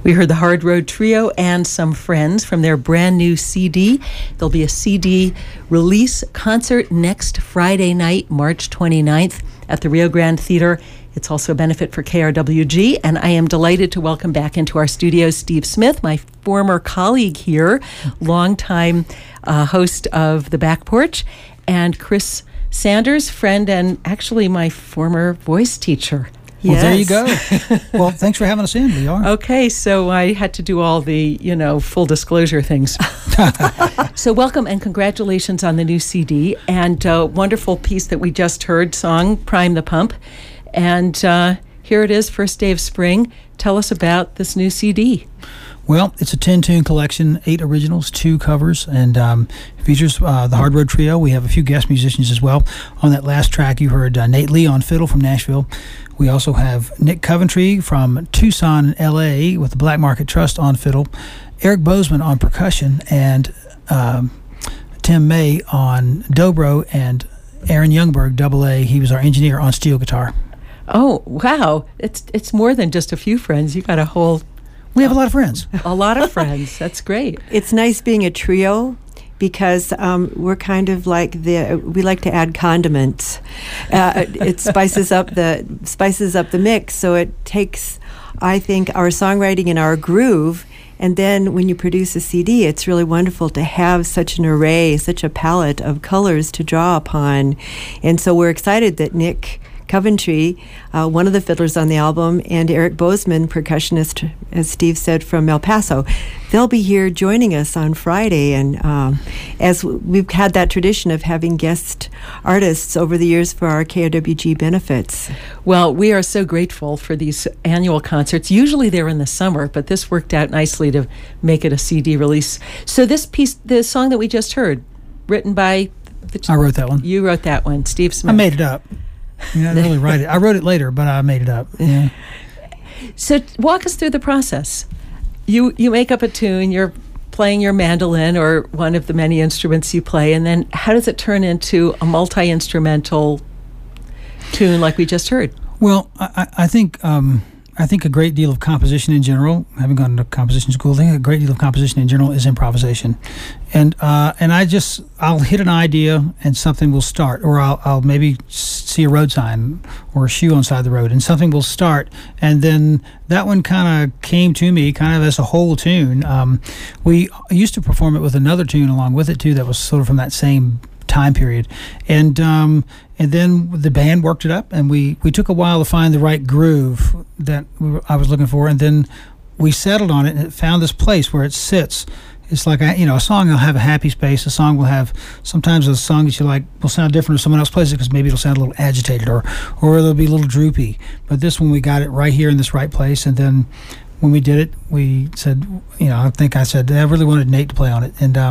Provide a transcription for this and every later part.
We heard the Hard Road Trio and some friends from their brand new CD. There'll be a CD release concert next Friday night, March 29th at the Rio Grande Theater. It's also a benefit for KRWG, and I am delighted to welcome back into our studio Steve Smith, my former colleague here, longtime host of The Back Porch, and Chris Sanders, friend and actually my former voice teacher. Well, yes. There you go. Well, thanks for having us in, we are. Okay, so I had to do all the, full disclosure things. So welcome and congratulations on the new CD and wonderful piece that we just heard, song Prime the Pump. And here it is, first day of spring. Tell us about this new CD. Well, it's a 10-tune collection, 8 originals, 2 covers, and features the Hard Road Trio. We have a few guest musicians as well. On that last track, you heard Nate Lee on fiddle from Nashville. We also have Nick Coventry from Tucson, L.A. with the Black Market Trust on fiddle, Eric Bozeman on percussion, and Tim May on dobro, and Aaron Youngberg, double-A. He was our engineer on steel guitar. Oh, wow. It's more than just a few friends. You got a whole... We have a lot of friends. A lot of friends. That's great. It's nice being a trio because we're kind of like we like to add condiments. It spices up the mix. So it takes, I think, our songwriting and our groove. And then when you produce a CD, it's really wonderful to have such an array, such a palette of colors to draw upon. And so we're excited that Nick Coventry, one of the fiddlers on the album, and Eric Bozeman, percussionist, as Steve said, from El Paso. They'll be here joining us on Friday, and as we've had that tradition of having guest artists over the years for our KRWG benefits. Well, we are so grateful for these annual concerts. Usually they're in the summer, but this worked out nicely to make it a CD release. So this piece, the song that we just heard, written by... I wrote that one. You wrote that one, Steve Smith. I made it up. I didn't really write it. I wrote it later, but I made it up. Yeah. So walk us through the process. You make up a tune, you're playing your mandolin or one of the many instruments you play, and then how does it turn into a multi-instrumental tune like we just heard? Well, I think a great deal of composition in general, having gone to composition school, I think a great deal of composition in general is improvisation. And I'll hit an idea and something will start, or I'll maybe see a road sign or a shoe on the side of the road and something will start. And then that one kind of came to me kind of as a whole tune. We used to perform it with another tune along with it too that was sort of from that same time period. And then the band worked it up, and we took a while to find the right groove that I was looking for, and then we settled on it, and it found this place where it sits. It's like, a song will have a happy space. A song will have, sometimes a song that you like will sound different if someone else plays it because maybe it'll sound a little agitated or it'll be a little droopy. But this one, we got it right here in this right place, and then when we did it, we said, I said, I really wanted Nate to play on it,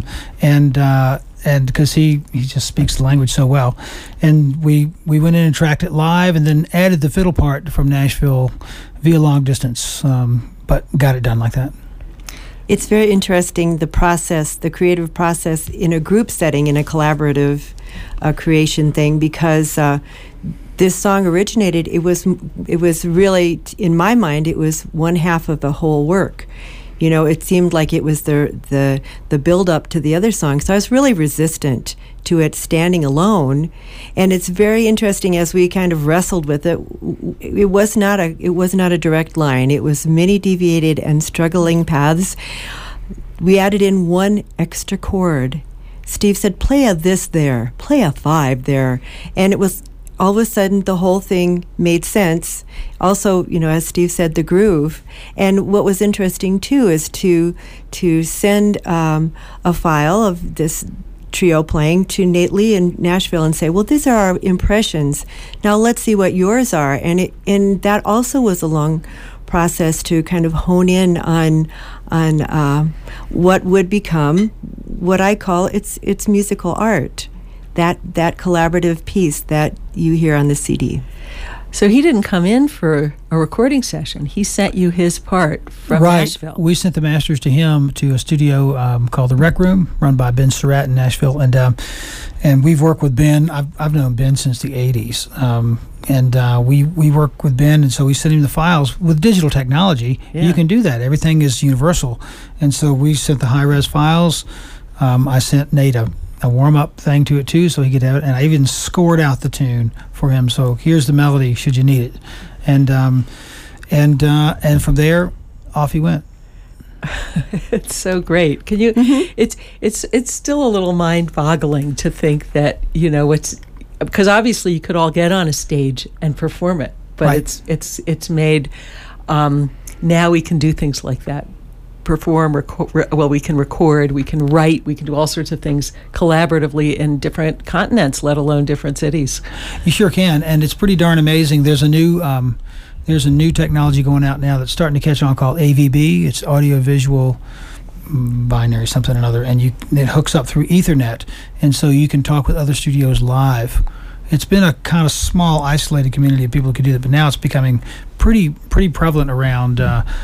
and because he just speaks the language so well. And we went in and tracked it live and then added the fiddle part from Nashville via long distance, but got it done like that. It's very interesting, the process, the creative process in a group setting, in a collaborative creation thing, because this song originated, it was really, in my mind, it was one half of the whole work. It seemed like it was the build-up to the other song. So I was really resistant to it standing alone. And it's very interesting as we kind of wrestled with it. It was not a direct line. It was many deviated and struggling paths. We added in one extra chord. Steve said, play a this there, play a 5 there. And it was... all of a sudden, the whole thing made sense. Also, as Steve said, the groove. And what was interesting, too, is to send a file of this trio playing to Nate Lee in Nashville and say, well, these are our impressions. Now let's see what yours are. And that also was a long process to kind of hone in on what would become what I call it's musical art. That collaborative piece that you hear on the CD. So he didn't come in for a recording session. He sent you his part from Right. Nashville. We sent the masters to him to a studio called the Rec Room, run by Ben Surratt in Nashville, and we've worked with Ben. I've known Ben since the '80s, we work with Ben, and so we sent him the files. With digital technology, you can do that. Everything is universal, and so we sent the high-res files. I sent Nate a warm-up thing to it too, so he could have it, and I even scored out the tune for him. So here's the melody, should you need it, and from there, off he went. It's so great. Can you? It's still a little mind-boggling to think that it's because obviously you could all get on a stage and perform it, but Right. it's made. Now we can do things like that. Perform, we can record, we can write, we can do all sorts of things collaboratively in different continents, let alone different cities. You sure can, and it's pretty darn amazing. There's a new technology going out now that's starting to catch on called AVB. It's audio visual binary something or another, and it hooks up through Ethernet, and so you can talk with other studios live. It's been a kind of small, isolated community of people who could do that, but now it's becoming pretty prevalent around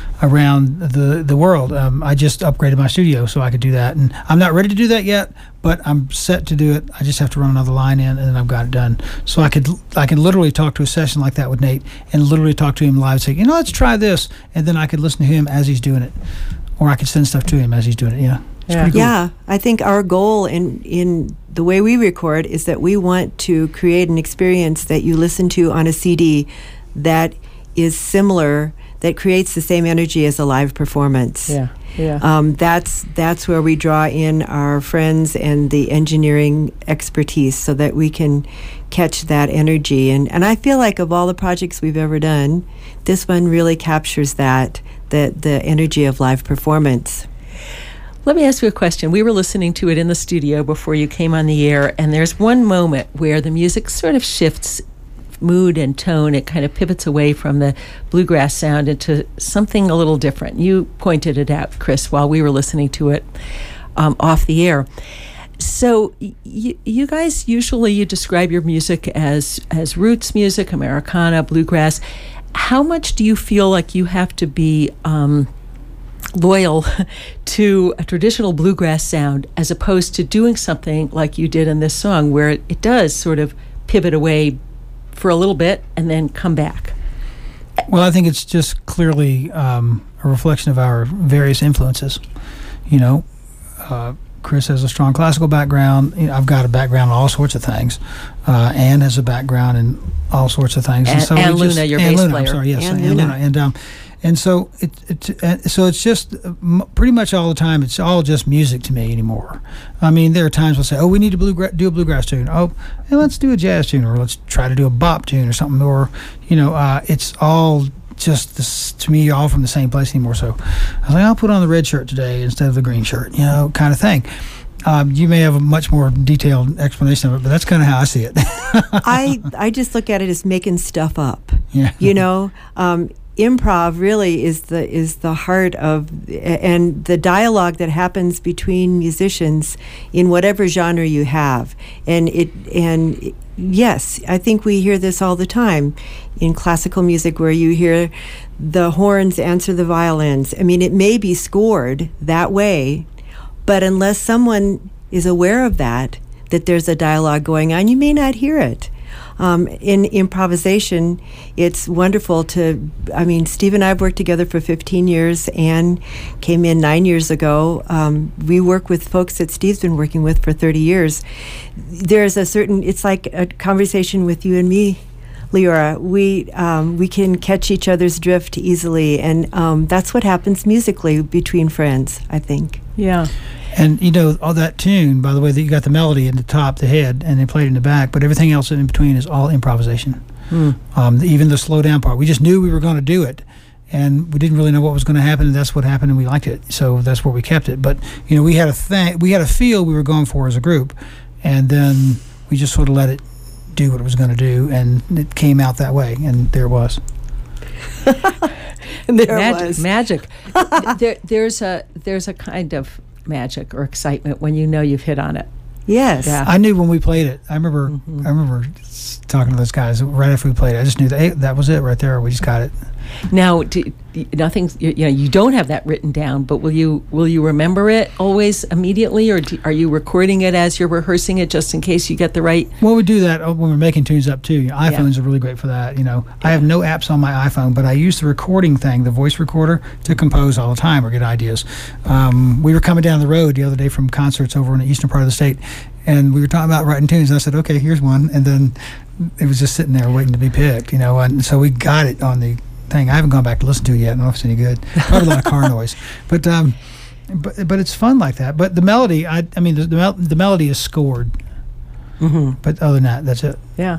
the world. I just upgraded my studio so I could do that, and I'm not ready to do that yet, but I'm set to do it. I just have to run another line in, and then I've got it done. So I can literally talk to a session like that with Nate, and literally talk to him live, and say, let's try this, and then I could listen to him as he's doing it, or I could send stuff to him as he's doing it. It's pretty cool. Yeah, I think our goal in the way we record is that we want to create an experience that you listen to on a CD that is similar, that creates the same energy as a live performance. That's where we draw in our friends and the engineering expertise so that we can catch that energy. And I feel like of all the projects we've ever done, this one really captures the energy of live performance. Let me ask you a question. We were listening to it in the studio before you came on the air, and there's one moment where the music sort of shifts mood and tone. It kind of pivots away from the bluegrass sound into something a little different. You pointed it out, Chris, while we were listening to it off the air. So you guys, usually you describe your music as roots music, Americana, bluegrass. How much do you feel like you have to be loyal to a traditional bluegrass sound as opposed to doing something like you did in this song where it does sort of pivot away for a little bit and then come back? Well, I think it's just clearly a reflection of our various influences. Chris has a strong classical background. I've got a background in all sorts of things. Ann has a background in all sorts of things. And Luna, your bass player. I'm sorry, yes, and Luna. And so it's just pretty much all the time. It's all just music to me anymore. I mean, there are times we'll say, "Oh, we need to do a bluegrass tune." Oh, hey, let's do a jazz tune, or let's try to do a bop tune or something. Or it's all just this, to me, all from the same place anymore. So I was like, I'll put on the red shirt today instead of the green shirt, kind of thing. You may have a much more detailed explanation of it, but that's kind of how I see it. I just look at it as making stuff up. Yeah. Improv really is the heart of, and the dialogue that happens between musicians in whatever genre you have. And yes, I think we hear this all the time in classical music, where you hear the horns answer the violins. I mean, it may be scored that way, but unless someone is aware of that there's a dialogue going on, you may not hear it. In improvisation, it's wonderful Steve and I have worked together for 15 years. Ann came in 9 years ago. We work with folks that Steve's been working with for 30 years. There's it's like a conversation with you and me, Leora. We can catch each other's drift easily, and that's what happens musically between friends, I think. Yeah. And all that tune, by the way, that you got the melody in the top, the head, and then played in the back, but everything else in between is all improvisation. Even the slow down part, we just knew we were going to do it, and we didn't really know what was going to happen, and that's what happened, and we liked it, so that's where we kept it. But we had a feel we were going for as a group, and then we just sort of let it do what it was going to do, and it came out that way, and there it was. Magic. There's a kind of magic or excitement when you've hit on it. Yes. Yeah. I knew when we played it. I remember talking to those guys right after we played it. I just knew that was it right there. We just got it. Now, you don't have that written down, but will you remember it always immediately, or are you recording it as you're rehearsing it just in case you get the right? Well, we do that when we're making tunes up too. iPhones are really great for that. I have no apps on my iPhone, but I use the recording thing, the voice recorder, to compose all the time or get ideas. We were coming down the road the other day from concerts over in the eastern part of the state, and we were talking about writing tunes, and I said, okay, here's one, and then it was just sitting there waiting to be picked, and so we got it on the thing. I haven't gone back to listen to it yet. I don't know if it's any good. Probably a lot of car noise, but it's fun like that. But the melody, the melody is scored. Mm-hmm. But other than that, that's it. Yeah.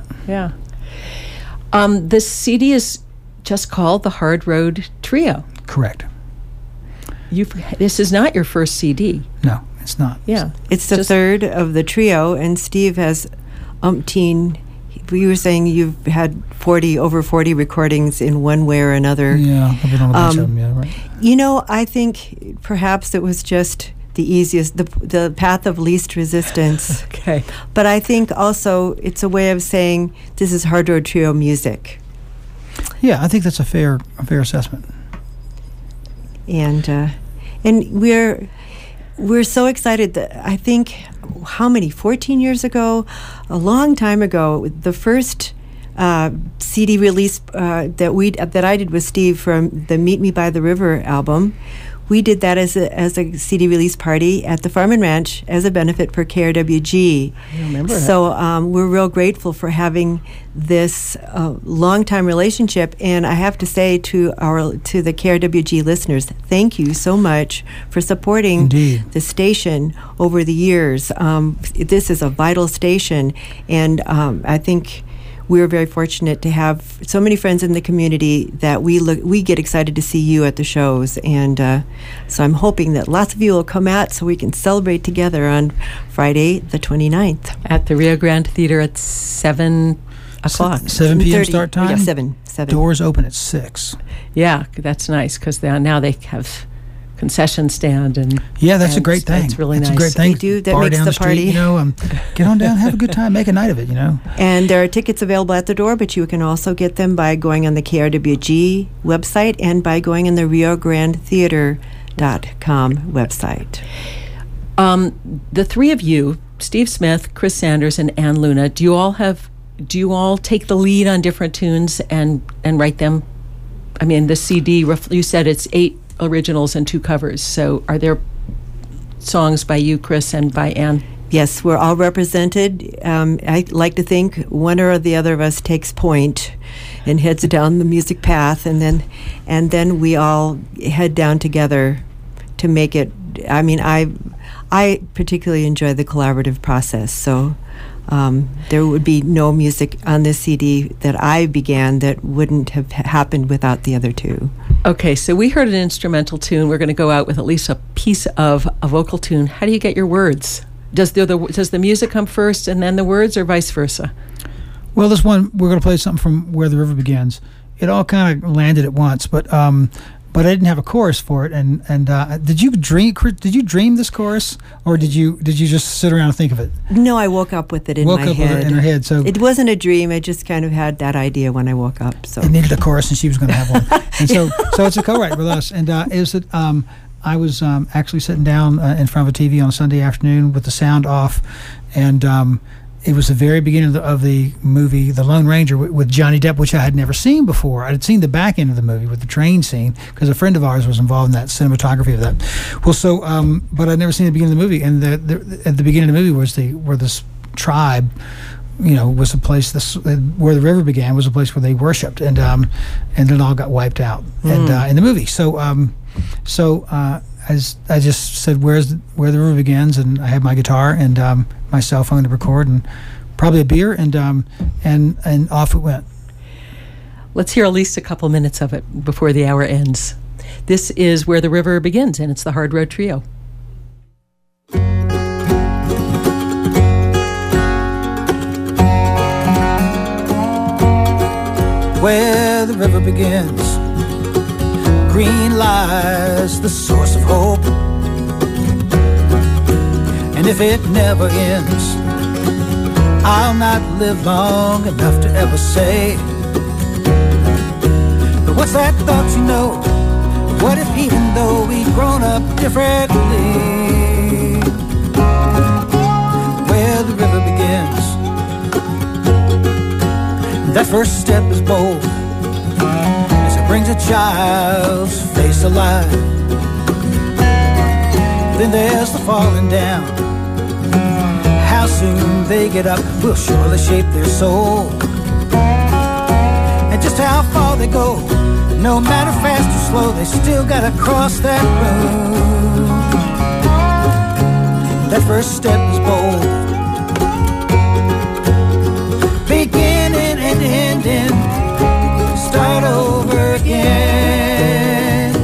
The CD is just called the Hard Road Trio. Correct. This is not your first CD. No, it's not. Yeah, it's the third of the trio, and Steve has umpteen. You were saying you've had over 40 recordings in one way or another. Yeah, I've been on a bunch of them, yeah, right. I think perhaps it was just the easiest, the path of least resistance. Okay. But I think also it's a way of saying this is Hard Road Trio music. Yeah, I think that's a fair assessment. And we're so excited that I think 14 years ago, a long time ago, the first CD release that I did with Steve from the Meet Me by the River album. We did that as a CD release party at the Farm and Ranch as a benefit for KRWG. I remember So we're real grateful for having this long-time relationship. And I have to say to the KRWG listeners, thank you so much for supporting the station over the years. This is a vital station, and I think we're very fortunate to have so many friends in the community that we get excited to see you at the shows, and so I'm hoping that lots of you will come out so we can celebrate together on Friday the 29th. At the Rio Grande Theater at 7 o'clock. 7 p.m. start time? Yeah, 7. Doors open at 6. Yeah, that's nice, because now they have concession stand, and that's a great thing. It's really nice. Nice. A great thing. They do. That Bar makes down the street, party. Get on down, have a good time, make a night of it. And there are tickets available at the door, but you can also get them by going on the KRWG website and by going on the RioGrandeTheater.com website. The three of you, Steve Smith, Chris Sanders, and Ann Luna, do you all take the lead on different tunes and write them? I mean, the CD, you said it's 8 originals and 2 covers. So are there songs by you, Chris, and by Ann? Yes, we're all represented. I like to think one or the other of us takes point and heads down the music path, and then we all head down together to make it. I mean, I particularly enjoy the collaborative process. So there would be no music on this CD that I began that wouldn't have happened without the other two. Okay, so we heard an instrumental tune. We're going to go out with at least a piece of a vocal tune. How do you get your words? Does the music come first and then the words, or vice versa? Well, this one, we're going to play something from Where the River Begins. It all kind of landed at once, but I didn't have a chorus for it. And did you dream this chorus, or did you just sit around and think of it? No, I woke up with it in my head. Woke up with it in her head. So it wasn't a dream. I just kind of had that idea when I woke up. So it needed a chorus, and she was going to have one. And so it's a co-write with us. And I was actually sitting down in front of a TV on a Sunday afternoon with the sound off, and it was the very beginning of the movie The Lone Ranger with Johnny Depp, which I had never seen before. I had seen the back end of the movie with the train scene because a friend of ours was involved in that cinematography of that. Well, so but I'd never seen the beginning of the movie, and at the beginning of the movie was where this tribe, was a place. Where the river began was a place where they worshipped, and then it all got wiped out, and in the movie. So as I just said, where the river begins, and I had my guitar and my cell phone to record, and probably a beer, and off it went. Let's hear at least a couple minutes of it before the hour ends. This is Where the River Begins, and it's the Hard Road Trio. Where the river begins, green lies the source of hope, And if it never ends, I'll not live long enough to ever say, but what's that thought, you know? What if even though we'd grown up differently, where the river begins, that first step is bold as it brings a child's face alive. Then there's the falling down. How soon they get up will surely shape their soul. And just how far they go, no matter fast or slow, they still gotta cross that road. That first step is bold. Beginning and ending, start over again.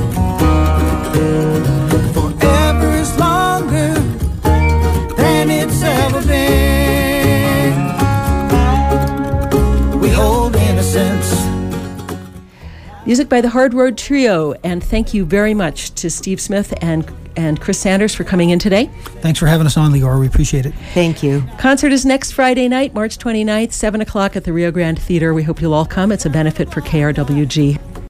Forever is longer than it's ever been. We hold innocence. Music by the Hard Road Trio, and thank you very much to Steve Smith and Chris Sanders for coming in today. Thanks for having us on, Leora. We appreciate it. Thank you. Concert is next Friday night, March 29th, 7 o'clock at the Rio Grande Theater. We hope you'll all come. It's a benefit for KRWG.